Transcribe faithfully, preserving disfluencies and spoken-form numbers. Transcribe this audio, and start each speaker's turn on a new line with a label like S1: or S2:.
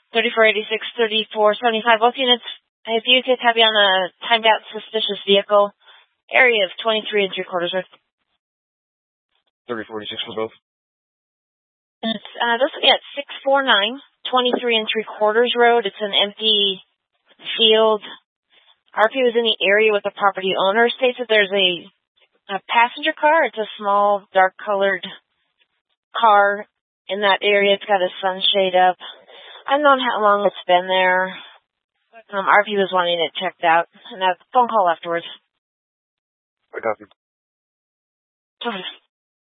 S1: thirty-four eighty-six, thirty-four seventy-five. Both units, if you could have you on a timed out suspicious vehicle, area of twenty-three and three quarters road.
S2: thirty-four eighty-six for both.
S1: It's, uh, this will be at six forty-nine, twenty-three and three quarters road. It's an empty field. R P was in the area with the property owner. States that there's a, a passenger car. It's a small, dark-colored car in that area. It's got a sunshade up. I don't know how long it's been there. Um, R P was wanting it checked out. And a phone call afterwards.
S2: I got you.
S1: Okay.